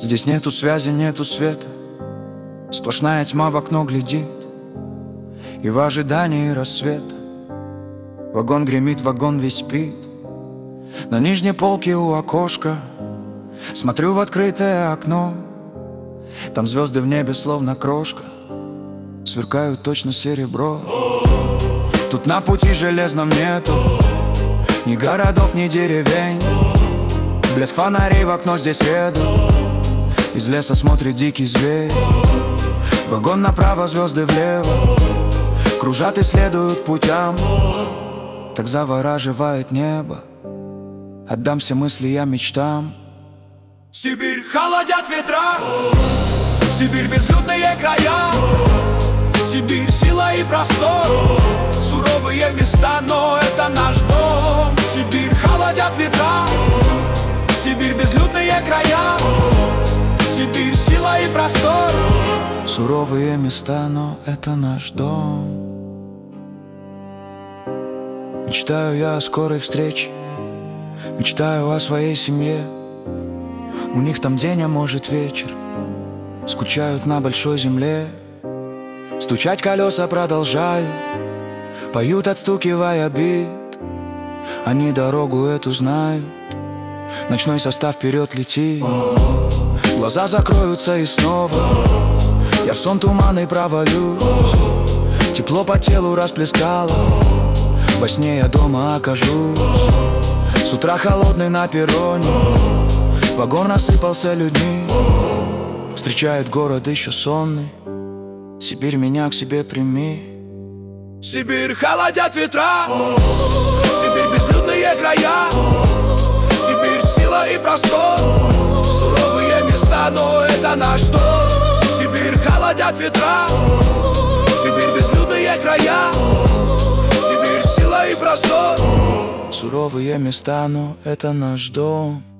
Здесь нету связи, нету света, сплошная тьма в окно глядит. И в ожидании рассвета вагон гремит, вагон весь спит. На нижней полке у окошка смотрю в открытое окно. Там звезды в небе словно крошка, сверкают точно серебро. Тут на пути железном нету ни городов, ни деревень. Блеск фонарей в окно здесь рядом, из леса смотрит дикий зверь. Вагон направо, звезды влево, кружат и следуют путям. Так завораживает небо, отдамся мысли я мечтам. Сибирь холодят ветра, Сибирь безлюдные края, Сибирь сила и простор, суровые места, но это наш дом. Сибирь холодят ветра, Сибирь безлюдные края, Сибирь сила и простор, суровые места, но это наш дом. Мечтаю я о скорой встрече, мечтаю о своей семье. У них там день, а может вечер, скучают на большой земле. Стучать колеса продолжают, поют, отстукивая бит. Они дорогу эту знают, ночной состав вперед летит. Глаза закроются и снова я в сон туманный провалюсь. Тепло по телу расплескало, во сне я дома окажусь. С утра холодный на перроне, вагон рассыпался людьми. Встречает город еще сонный, Сибирь, меня к себе прими. Сибирь холодят ветра, Сибирь безлюдные края, Сибирь сила и простор, суровые места, но это наш дом. Сибирь холодят ветра, Сибирь безлюдные края, Сибирь сила и простор, суровые места, но это наш дом.